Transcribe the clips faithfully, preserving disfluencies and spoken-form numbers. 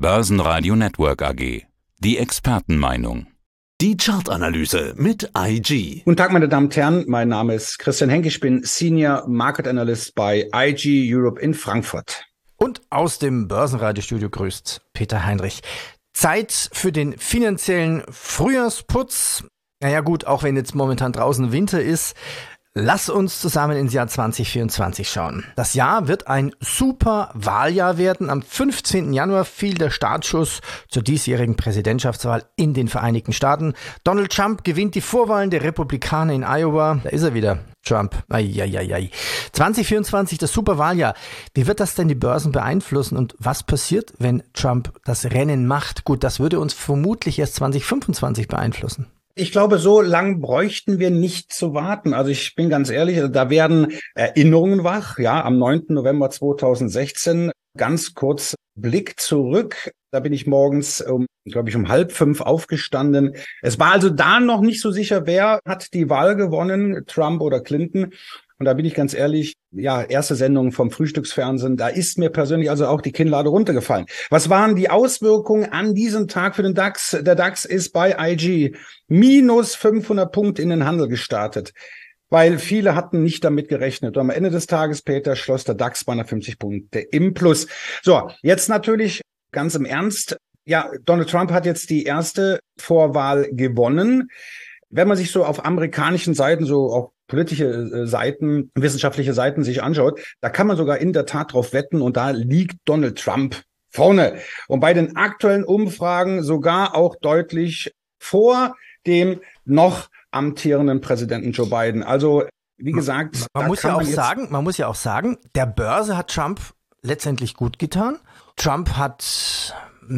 Börsenradio Network A G. Die Expertenmeinung. Die Chartanalyse mit I G. Guten Tag, meine Damen und Herren. Mein Name ist Christian Henke. Ich bin Senior Market Analyst bei I G Europe in Frankfurt. Und aus dem Börsenradiostudio grüßt Peter Heinrich. Zeit für den finanziellen Frühjahrsputz. Naja gut, auch wenn jetzt momentan draußen Winter ist, lass uns zusammen ins Jahr zwanzig vierundzwanzig schauen. Das Jahr wird ein super Wahljahr werden. Am fünfzehnten Januar fiel der Startschuss zur diesjährigen Präsidentschaftswahl in den Vereinigten Staaten. Donald Trump gewinnt die Vorwahlen der Republikaner in Iowa. Da ist er wieder, Trump. Eieiei. zwanzig vierundzwanzig, das super Wahljahr. Wie wird das denn die Börsen beeinflussen und was passiert, wenn Trump das Rennen macht? Gut, das würde uns vermutlich erst zwanzig fünfundzwanzig beeinflussen. Ich glaube, so lang bräuchten wir nicht zu warten. Also ich bin ganz ehrlich, da werden Erinnerungen wach. Ja, am neunten November zweitausendsechzehn, ganz kurz Blick zurück. Da bin ich morgens, um, glaube ich, um halb fünf aufgestanden. Es war also da noch nicht so sicher, wer hat die Wahl gewonnen, Trump oder Clinton. Und da bin ich ganz ehrlich, ja, erste Sendung vom Frühstücksfernsehen, da ist mir persönlich also auch die Kinnlade runtergefallen. Was waren die Auswirkungen an diesem Tag für den DAX? Der DAX ist bei I G minus fünfhundert Punkte in den Handel gestartet, weil viele hatten nicht damit gerechnet. Und am Ende des Tages, Peter, schloss der DAX zweihundertfünfzig Punkte im Plus. So, jetzt natürlich ganz im Ernst. Ja, Donald Trump hat jetzt die erste Vorwahl gewonnen. Wenn man sich so auf amerikanischen Seiten, so auf politische Seiten, wissenschaftliche Seiten sich anschaut, da kann man sogar in der Tat drauf wetten und da liegt Donald Trump vorne. Und bei den aktuellen Umfragen sogar auch deutlich vor dem noch amtierenden Präsidenten Joe Biden. Also, wie gesagt, man muss ja auch sagen, man muss ja auch sagen, der Börse hat Trump letztendlich gut getan. Trump hat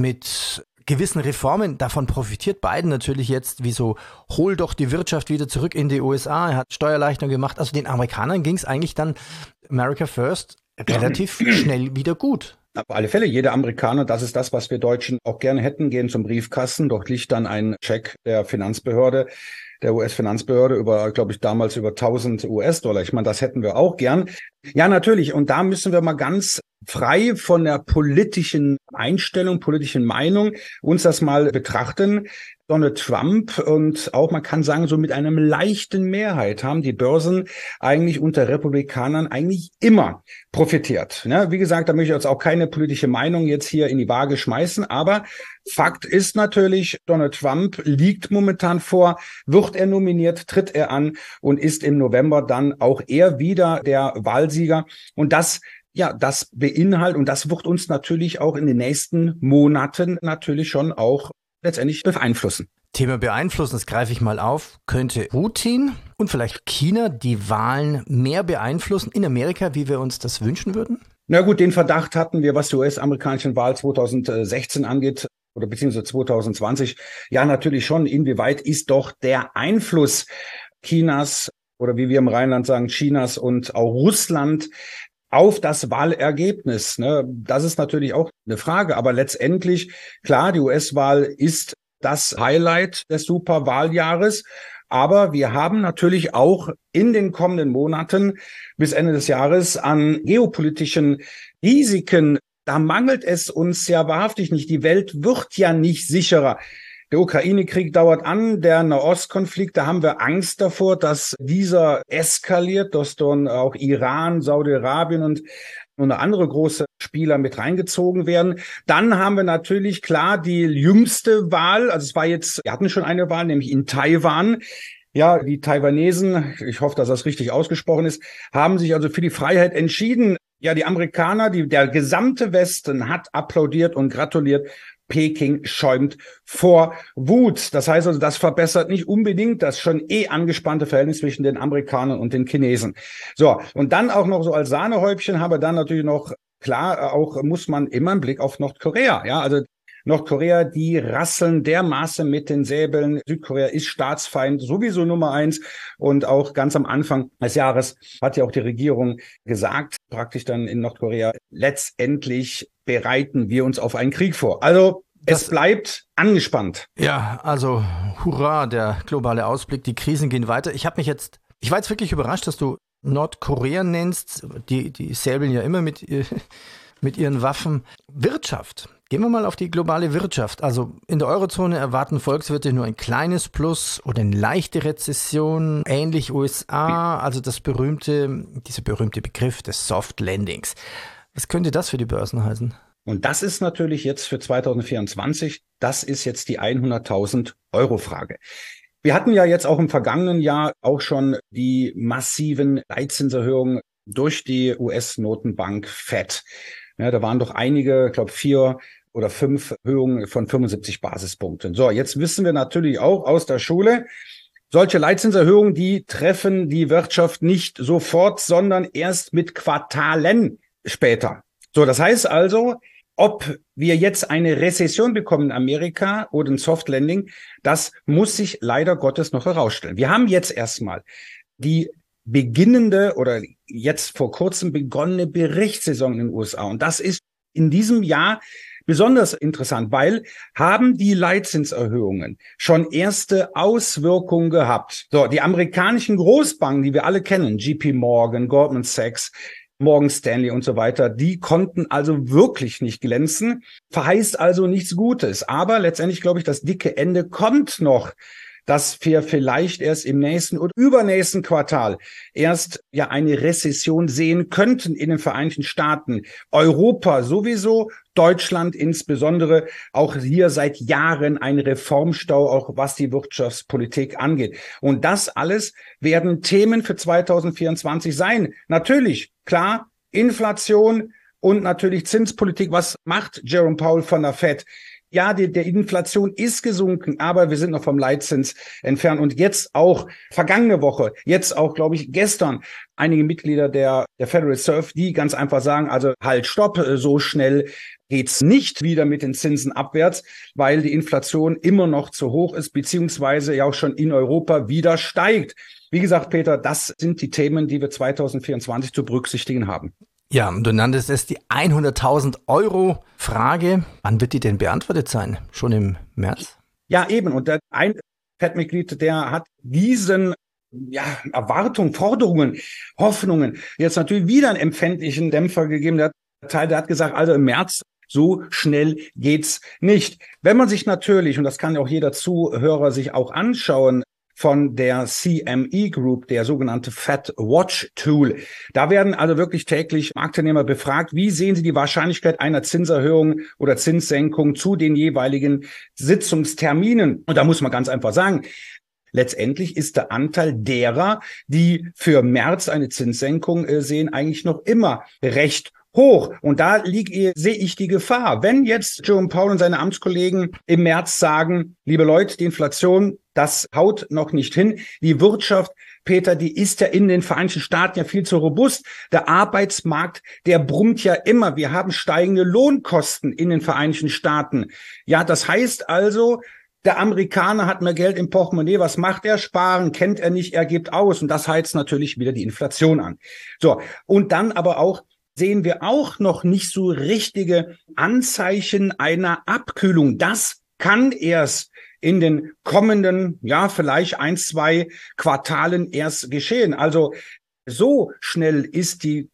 mit gewissen Reformen, davon profitiert Biden natürlich jetzt, wie so, hol doch die Wirtschaft wieder zurück in die U S A, er hat Steuererleichterung gemacht, also den Amerikanern ging es eigentlich dann, America First, relativ schnell wieder gut. Auf alle Fälle, jeder Amerikaner, das ist das, was wir Deutschen auch gerne hätten, gehen zum Briefkasten, dort liegt dann ein Scheck der Finanzbehörde, der U S-Finanzbehörde über, glaube ich, damals über tausend U S-Dollar. Ich meine, das hätten wir auch gern. Ja, natürlich. Und da müssen wir mal ganz frei von der politischen Einstellung, politischen Meinung uns das mal betrachten. Donald Trump und auch, man kann sagen, so mit einem leichten Mehrheit haben die Börsen eigentlich unter Republikanern eigentlich immer profitiert. Ja, wie gesagt, da möchte ich jetzt auch keine politische Meinung jetzt hier in die Waage schmeißen, aber Fakt ist natürlich, Donald Trump liegt momentan vor, wird er nominiert, tritt er an und ist im November dann auch er wieder der Wahlsieger. Und das Ja, das beinhaltet und das wird uns natürlich auch in den nächsten Monaten natürlich schon auch letztendlich beeinflussen. Thema beeinflussen, das greife ich mal auf. Könnte Putin und vielleicht China die Wahlen mehr beeinflussen in Amerika, wie wir uns das wünschen würden? Na gut, den Verdacht hatten wir, was die U S-amerikanischen Wahl zweitausendsechzehn angeht oder beziehungsweise zweitausendzwanzig. Ja, natürlich schon. Inwieweit ist doch der Einfluss Chinas oder wie wir im Rheinland sagen, Chinas und auch Russland auf das Wahlergebnis, ne? Das ist natürlich auch eine Frage, aber letztendlich, klar, die U S-Wahl ist das Highlight des Superwahljahres, aber wir haben natürlich auch in den kommenden Monaten bis Ende des Jahres an geopolitischen Risiken, da mangelt es uns ja wahrhaftig nicht. Die Welt wird ja nicht sicherer. Der Ukraine-Krieg dauert an, der Nahostkonflikt, da haben wir Angst davor, dass dieser eskaliert, dass dann auch Iran, Saudi-Arabien und und andere große Spieler mit reingezogen werden. Dann haben wir natürlich klar die jüngste Wahl, also es war jetzt, wir hatten schon eine Wahl, nämlich in Taiwan. Ja, die Taiwanesen, ich hoffe, dass das richtig ausgesprochen ist, haben sich also für die Freiheit entschieden. Ja, die Amerikaner, die, der gesamte Westen hat applaudiert und gratuliert. Peking schäumt vor Wut. Das heißt also, das verbessert nicht unbedingt das schon eh angespannte Verhältnis zwischen den Amerikanern und den Chinesen. So, und dann auch noch so als Sahnehäubchen haben wir dann natürlich noch, klar, auch muss man immer einen Blick auf Nordkorea. Ja, also Nordkorea, die rasseln dermaßen mit den Säbeln. Südkorea ist Staatsfeind, sowieso Nummer eins. Und auch ganz am Anfang des Jahres hat ja auch die Regierung gesagt, praktisch dann in Nordkorea, letztendlich bereiten wir uns auf einen Krieg vor. Also es das bleibt angespannt. Ja, also hurra, der globale Ausblick, die Krisen gehen weiter. Ich habe mich jetzt, ich war jetzt wirklich überrascht, dass du Nordkorea nennst. Die, die säbeln ja immer mit, mit ihren Waffen. Wirtschaft. Gehen wir mal auf die globale Wirtschaft. Also in der Eurozone erwarten Volkswirte nur ein kleines Plus oder eine leichte Rezession, ähnlich U S A, also das berühmte, dieser berühmte Begriff des Soft Landings. Was könnte das für die Börsen heißen? Und das ist natürlich jetzt für zwanzig vierundzwanzig, das ist jetzt die hunderttausend Euro Frage. Wir hatten ja jetzt auch im vergangenen Jahr auch schon die massiven Leitzinserhöhungen durch die U S-Notenbank Fed. Ja, da waren doch einige, ich glaube vier oder fünf Erhöhungen von fünfundsiebzig Basispunkten. So, jetzt wissen wir natürlich auch aus der Schule, solche Leitzinserhöhungen, die treffen die Wirtschaft nicht sofort, sondern erst mit Quartalen später. So, das heißt also, ob wir jetzt eine Rezession bekommen in Amerika oder ein Soft Landing, das muss sich leider Gottes noch herausstellen. Wir haben jetzt erstmal die beginnende oder jetzt vor kurzem begonnene Berichtssaison in den U S A. Und das ist in diesem Jahr besonders interessant, weil haben die Leitzinserhöhungen schon erste Auswirkungen gehabt. So, die amerikanischen Großbanken, die wir alle kennen, J P Morgan, Goldman Sachs, Morgan Stanley und so weiter, die konnten also wirklich nicht glänzen, verheißt also nichts Gutes. Aber letztendlich glaube ich, das dicke Ende kommt noch, dass wir vielleicht erst im nächsten oder übernächsten Quartal erst ja eine Rezession sehen könnten in den Vereinigten Staaten. Europa sowieso, Deutschland insbesondere, auch hier seit Jahren ein Reformstau, auch was die Wirtschaftspolitik angeht. Und das alles werden Themen für zwanzig vierundzwanzig sein. Natürlich, klar, Inflation und natürlich Zinspolitik. Was macht Jerome Powell von der Fed? Ja, die, der Inflation ist gesunken, aber wir sind noch vom Leitzins entfernt. Und jetzt auch vergangene Woche, jetzt auch, glaube ich, gestern, einige Mitglieder der, der Federal Reserve, die ganz einfach sagen, also halt, stopp, so schnell geht's nicht wieder mit den Zinsen abwärts, weil die Inflation immer noch zu hoch ist, beziehungsweise ja auch schon in Europa wieder steigt. Wie gesagt, Peter, das sind die Themen, die wir zwanzig vierundzwanzig zu berücksichtigen haben. Ja, du nanntest es die hunderttausend Euro Frage. Wann wird die denn beantwortet sein? Schon im März? Ja, eben. Und der ein Fed-Mitglied, der hat diesen ja, Erwartungen, Forderungen, Hoffnungen jetzt natürlich wieder einen empfindlichen Dämpfer gegeben. Der Teil, der hat gesagt, also im März so schnell geht's nicht. Wenn man sich natürlich, und das kann auch jeder Zuhörer sich auch anschauen, von der C M E Group, der sogenannte Fed Watch Tool. Da werden also wirklich täglich Marktteilnehmer befragt, wie sehen sie die Wahrscheinlichkeit einer Zinserhöhung oder Zinssenkung zu den jeweiligen Sitzungsterminen. Und da muss man ganz einfach sagen, letztendlich ist der Anteil derer, die für März eine Zinssenkung äh, sehen, eigentlich noch immer recht hoch. Und da liegt, sehe ich die Gefahr. Wenn jetzt Jerome Powell und seine Amtskollegen im März sagen, liebe Leute, die Inflation, das haut noch nicht hin. Die Wirtschaft, Peter, die ist ja in den Vereinigten Staaten ja viel zu robust. Der Arbeitsmarkt, der brummt ja immer. Wir haben steigende Lohnkosten in den Vereinigten Staaten. Ja, das heißt also, der Amerikaner hat mehr Geld im Portemonnaie. Was macht er? Sparen kennt er nicht, er gibt aus. Und das heizt natürlich wieder die Inflation an. So, und dann aber auch sehen wir auch noch nicht so richtige Anzeichen einer Abkühlung. Das kann erst in den kommenden, ja, vielleicht ein, zwei Quartalen erst geschehen. Also so schnell ist die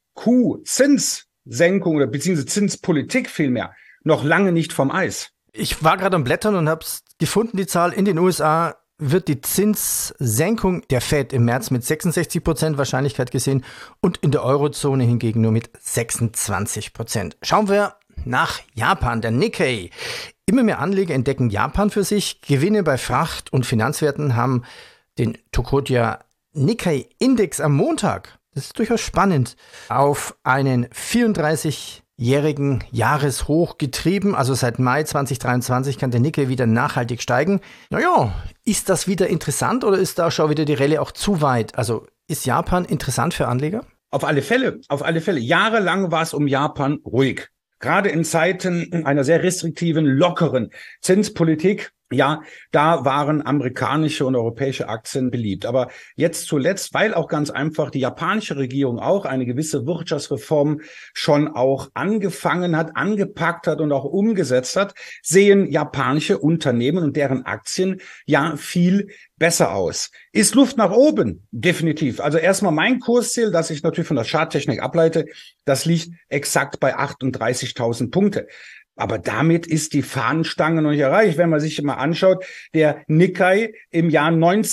Q-Zinssenkung oder beziehungsweise Zinspolitik vielmehr noch lange nicht vom Eis. Ich war gerade am Blättern und habe gefunden, die Zahl in den U S A wird die Zinssenkung der Fed im März mit sechsundsechzig Prozent Wahrscheinlichkeit gesehen und in der Eurozone hingegen nur mit sechsundzwanzig Prozent. Schauen wir nach Japan, der Nikkei. Immer mehr Anleger entdecken Japan für sich. Gewinne bei Fracht- und Finanzwerten haben den Tokyo Nikkei Index am Montag, das ist durchaus spannend, auf einen vierunddreißigjährigen Jahreshoch getrieben. Also seit Mai zwanzig dreiundzwanzig kann der Nikkei wieder nachhaltig steigen. Naja, ist das wieder interessant oder ist da schon wieder die Rallye auch zu weit? Also ist Japan interessant für Anleger? Auf alle Fälle, auf alle Fälle. Jahrelang war es um Japan ruhig. Gerade in Zeiten einer sehr restriktiven, lockeren Zinspolitik, ja, da waren amerikanische und europäische Aktien beliebt. Aber jetzt zuletzt, weil auch ganz einfach die japanische Regierung auch eine gewisse Wirtschaftsreform schon auch angefangen hat, angepackt hat und auch umgesetzt hat, sehen japanische Unternehmen und deren Aktien ja viel besser aus. Ist Luft nach oben? Definitiv. Also erstmal mein Kursziel, das ich natürlich von der Charttechnik ableite, das liegt exakt bei achtunddreißigtausend Punkte. Aber damit ist die Fahnenstange noch nicht erreicht. Wenn man sich mal anschaut, der Nikkei im Jahr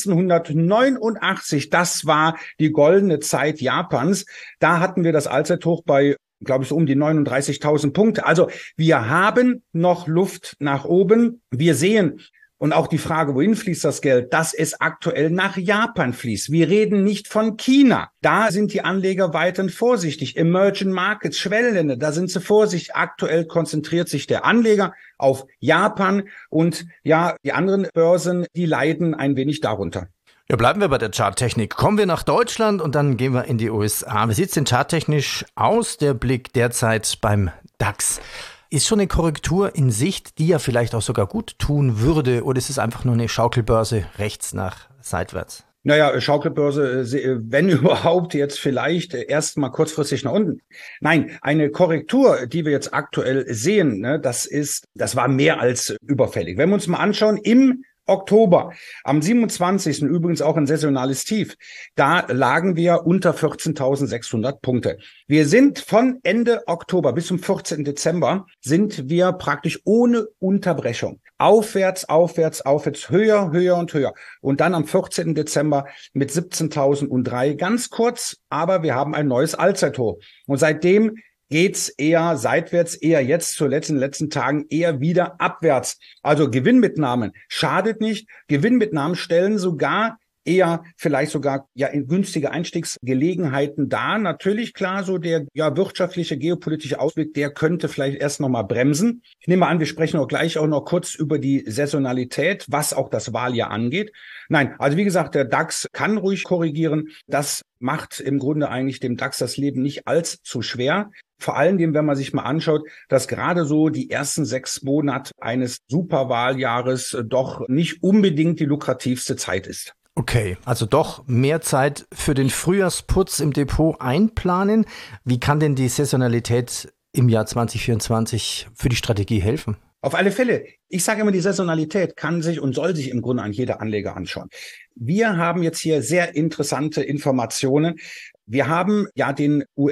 neunzehnhundertneunundachtzig, das war die goldene Zeit Japans. Da hatten wir das Allzeithoch bei, glaube ich, so um die neununddreißigtausend Punkte. Also wir haben noch Luft nach oben. Wir sehen, und auch die Frage, wohin fließt das Geld, dass es aktuell nach Japan fließt. Wir reden nicht von China. Da sind die Anleger weiterhin vorsichtig. Emerging Markets, Schwellenländer, da sind sie vorsichtig. Aktuell konzentriert sich der Anleger auf Japan und ja, die anderen Börsen, die leiden ein wenig darunter. Ja, bleiben wir bei der Charttechnik. Kommen wir nach Deutschland und dann gehen wir in die U S A. Wie sieht es denn charttechnisch aus, der Blick derzeit beim DAX? Ist schon eine Korrektur in Sicht, die ja vielleicht auch sogar gut tun würde, oder ist es einfach nur eine Schaukelbörse rechts nach seitwärts? Naja, Schaukelbörse, wenn überhaupt, jetzt vielleicht erst mal kurzfristig nach unten. Nein, eine Korrektur, die wir jetzt aktuell sehen, ne, das ist, das war mehr als überfällig. Wenn wir uns mal anschauen, im Oktober, am siebenundzwanzigsten übrigens auch ein saisonales Tief, da lagen wir unter vierzehntausendsechshundert Punkte. Wir sind von Ende Oktober bis zum vierzehnten Dezember sind wir praktisch ohne Unterbrechung aufwärts, aufwärts, aufwärts, höher, höher und höher. Und dann am vierzehnten Dezember mit siebzehntausenddrei ganz kurz, aber wir haben ein neues Allzeithoch. Und seitdem geht's eher seitwärts, eher jetzt zuletzt in den letzten Tagen eher wieder abwärts. Also Gewinnmitnahmen schadet nicht. Gewinnmitnahmen stellen sogar eher vielleicht sogar ja in günstige Einstiegsgelegenheiten dar. Natürlich klar, so der ja wirtschaftliche, geopolitische Ausblick, der könnte vielleicht erst noch mal bremsen. Ich nehme an, wir sprechen auch gleich auch noch kurz über die Saisonalität, was auch das Wahljahr angeht. Nein, also wie gesagt, der DAX kann ruhig korrigieren. Das macht im Grunde eigentlich dem DAX das Leben nicht allzu schwer. Vor allem, wenn man sich mal anschaut, dass gerade so die ersten sechs Monate eines Superwahljahres doch nicht unbedingt die lukrativste Zeit ist. Okay, also doch mehr Zeit für den Frühjahrsputz im Depot einplanen. Wie kann denn die Saisonalität im Jahr zwanzig vierundzwanzig für die Strategie helfen? Auf alle Fälle. Ich sage immer, die Saisonalität kann sich und soll sich im Grunde an jeder Anleger anschauen. Wir haben jetzt hier sehr interessante Informationen. Wir haben ja den U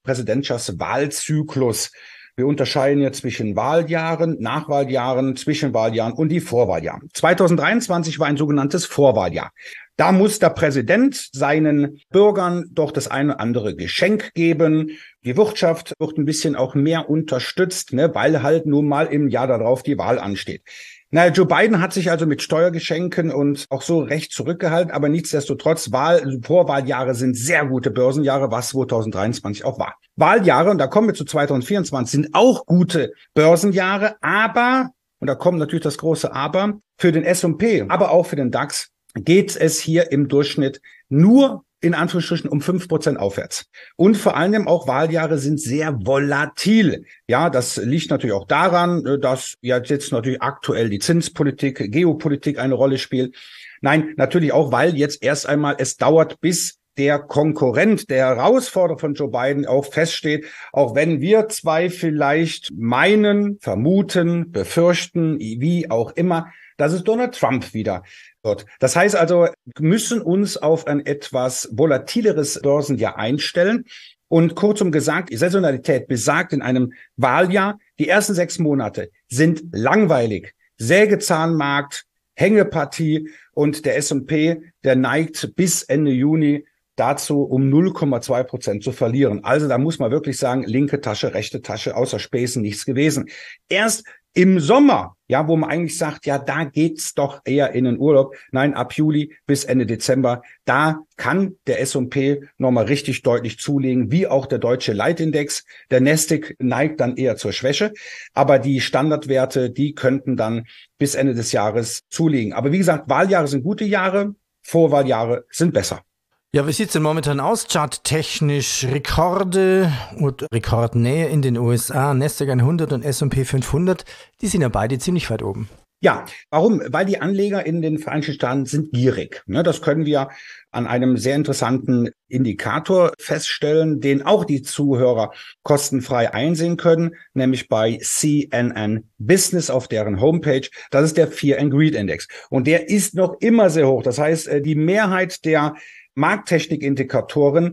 S-Präsidentschaftswahlzyklus. Wir unterscheiden jetzt zwischen Wahljahren, Nachwahljahren, Zwischenwahljahren und die Vorwahljahren. zweitausenddreiundzwanzig war ein sogenanntes Vorwahljahr. Da muss der Präsident seinen Bürgern doch das eine oder andere Geschenk geben. Die Wirtschaft wird ein bisschen auch mehr unterstützt, ne, weil halt nun mal im Jahr darauf die Wahl ansteht. Na, Joe Biden hat sich also mit Steuergeschenken und auch so recht zurückgehalten, aber nichtsdestotrotz, Wahl, Vorwahljahre sind sehr gute Börsenjahre, was zweitausenddreiundzwanzig auch war. Wahljahre, und da kommen wir zu zweitausendvierundzwanzig, sind auch gute Börsenjahre, aber, und da kommt natürlich das große Aber, für den S und P, aber auch für den DAX geht es hier im Durchschnitt nur in Anführungsstrichen um fünf Prozent aufwärts. Und vor allem auch Wahljahre sind sehr volatil. Ja, das liegt natürlich auch daran, dass ja jetzt natürlich aktuell die Zinspolitik, Geopolitik eine Rolle spielt. Nein, natürlich auch, weil jetzt erst einmal es dauert, bis der Konkurrent, der Herausforderer von Joe Biden auch feststeht, auch wenn wir zwei vielleicht meinen, vermuten, befürchten, wie auch immer, dass es Donald Trump wieder wird. Das heißt also, wir müssen uns auf ein etwas volatileres Börsenjahr einstellen. Und kurzum gesagt, die Saisonalität besagt in einem Wahljahr, die ersten sechs Monate sind langweilig. Sägezahnmarkt, Hängepartie und der S und P, der neigt bis Ende Juni dazu, um null Komma zwei Prozent zu verlieren. Also da muss man wirklich sagen, linke Tasche, rechte Tasche, außer Späßen nichts gewesen. Erst im Sommer, ja, wo man eigentlich sagt, ja, da geht's doch eher in den Urlaub. Nein, ab Juli bis Ende Dezember, da kann der S und P nochmal richtig deutlich zulegen, wie auch der deutsche Leitindex. Der Nasdaq neigt dann eher zur Schwäche, aber die Standardwerte, die könnten dann bis Ende des Jahres zulegen. Aber wie gesagt, Wahljahre sind gute Jahre, Vorwahljahre sind besser. Ja, wie sieht's denn momentan aus? Charttechnisch Rekorde und Rekordnähe in den U S A, Nasdaq hundert und S und P fünfhundert, die sind ja beide ziemlich weit oben. Ja, warum? Weil die Anleger in den Vereinigten Staaten sind gierig. Das können wir an einem sehr interessanten Indikator feststellen, den auch die Zuhörer kostenfrei einsehen können, nämlich bei C N N Business auf deren Homepage. Das ist der Fear and Greed Index. Und der ist noch immer sehr hoch. Das heißt, die Mehrheit der Markttechnikindikatoren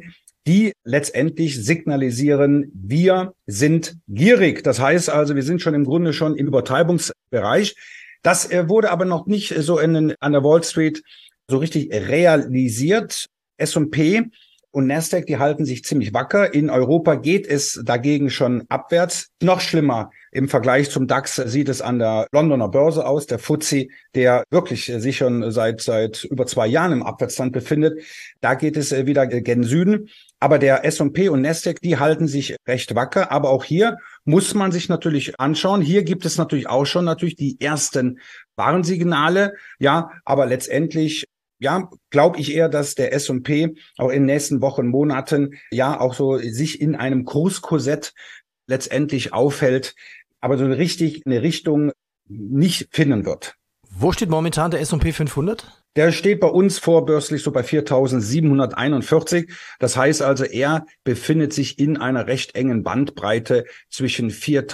die letztendlich signalisieren, wir sind gierig. Das heißt also, wir sind schon im Grunde schon im Übertreibungsbereich. Das wurde aber noch nicht so in, an der Wall Street so richtig realisiert. S und P und Nasdaq, die halten sich ziemlich wacker. In Europa geht es dagegen schon abwärts. Noch schlimmer im Vergleich zum DAX sieht es an der Londoner Börse aus. Der F T S E, der wirklich sich schon seit seit über zwei Jahren im Abwärtstrend befindet, da geht es wieder gen Süden. Aber der S und P und Nasdaq, die halten sich recht wacker. Aber auch hier muss man sich natürlich anschauen. Hier gibt es natürlich auch schon natürlich die ersten Warnsignale. Ja, aber letztendlich ja, glaube ich eher, dass der S und P auch in den nächsten Wochen, Monaten ja auch so sich in einem Kurskorsett letztendlich aufhält, aber so richtig eine Richtung nicht finden wird. Wo steht momentan der S und P fünfhundert? Der steht bei uns vorbörslich so bei viertausendsiebenhunderteinundvierzig. Das heißt also, er befindet sich in einer recht engen Bandbreite zwischen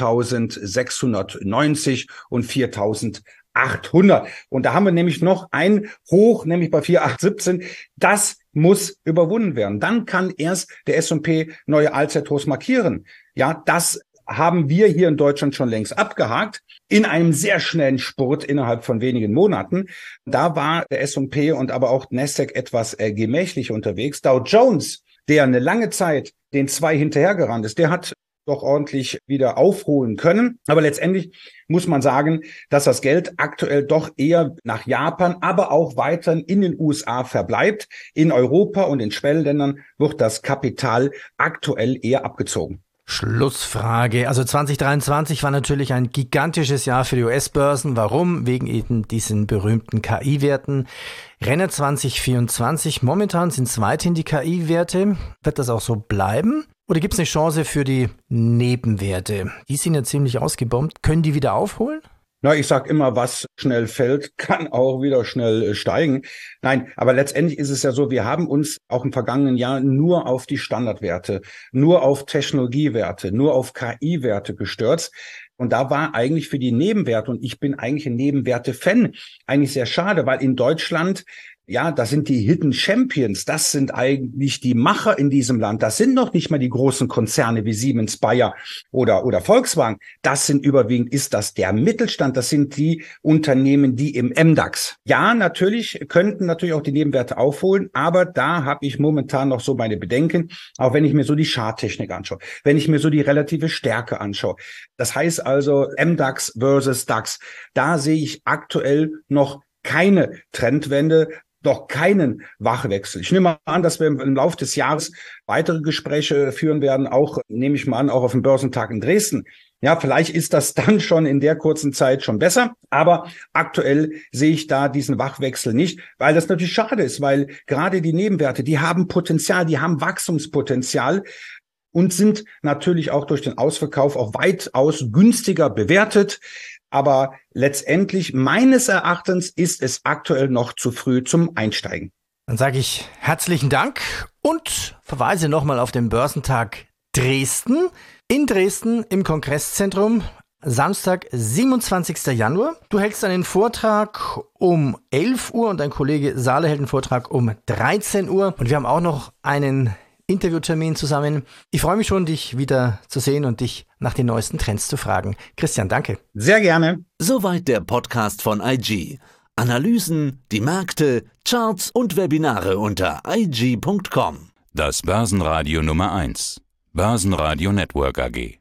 viertausendsechshundertneunzig und viertausendachthundert. Und da haben wir nämlich noch ein Hoch, nämlich bei viertausendachthundertsiebzehn. Das muss überwunden werden. Dann kann erst der S und P neue Allzeithochs markieren. Ja, das haben wir hier in Deutschland schon längst abgehakt, in einem sehr schnellen Spurt innerhalb von wenigen Monaten. Da war der S und P und aber auch Nasdaq etwas äh, gemächlich unterwegs. Dow Jones, der eine lange Zeit den zwei hinterhergerannt ist, der hat doch ordentlich wieder aufholen können. Aber letztendlich muss man sagen, dass das Geld aktuell doch eher nach Japan, aber auch weiterhin in den U S A verbleibt. In Europa und in Schwellenländern wird das Kapital aktuell eher abgezogen. Schlussfrage. Also zwanzig dreiundzwanzig war natürlich ein gigantisches Jahr für die U S-Börsen. Warum? Wegen eben diesen berühmten K I-Werten. Renner zwanzig vierundzwanzig. Momentan sind es weiterhin die K I-Werte. Wird das auch so bleiben? Oder gibt es eine Chance für die Nebenwerte? Die sind ja ziemlich ausgebombt. Können die wieder aufholen? Na, ich sag immer, was schnell fällt, kann auch wieder schnell steigen. Nein, aber letztendlich ist es ja so, wir haben uns auch im vergangenen Jahr nur auf die Standardwerte, nur auf Technologiewerte, nur auf K I-Werte gestürzt. Und da war eigentlich für die Nebenwerte, und ich bin eigentlich ein Nebenwerte-Fan, eigentlich sehr schade, weil in Deutschland, ja, das sind die Hidden Champions, das sind eigentlich die Macher in diesem Land. Das sind noch nicht mal die großen Konzerne wie Siemens, Bayer oder oder Volkswagen. Das sind überwiegend, ist das der Mittelstand, das sind die Unternehmen, die im M DAX. Ja, natürlich könnten natürlich auch die Nebenwerte aufholen, aber da habe ich momentan noch so meine Bedenken, auch wenn ich mir so die Charttechnik anschaue, wenn ich mir so die relative Stärke anschaue. Das heißt also M DAX versus DAX, da sehe ich aktuell noch keine Trendwende, doch keinen Wachwechsel. Ich nehme mal an, dass wir im Laufe des Jahres weitere Gespräche führen werden, auch, nehme ich mal an, auch auf dem Börsentag in Dresden. Ja, vielleicht ist das dann schon in der kurzen Zeit schon besser, aber aktuell sehe ich da diesen Wachwechsel nicht, weil das natürlich schade ist, weil gerade die Nebenwerte, die haben Potenzial, die haben Wachstumspotenzial und sind natürlich auch durch den Ausverkauf auch weitaus günstiger bewertet. Aber letztendlich, meines Erachtens, ist es aktuell noch zu früh zum Einsteigen. Dann sage ich herzlichen Dank und verweise nochmal auf den Börsentag Dresden. In Dresden im Kongresszentrum, Samstag, siebenundzwanzigster Januar. Du hältst einen Vortrag um elf Uhr und dein Kollege Saale hält einen Vortrag um dreizehn Uhr. Und wir haben auch noch einen Interviewtermin zusammen. Ich freue mich schon, dich wieder zu sehen und dich nach den neuesten Trends zu fragen. Christian, danke. Sehr gerne. Soweit der Podcast von I G. Analysen, die Märkte, Charts und Webinare unter i g punkt com. Das Börsenradio Nummer eins. Börsenradio Network A G.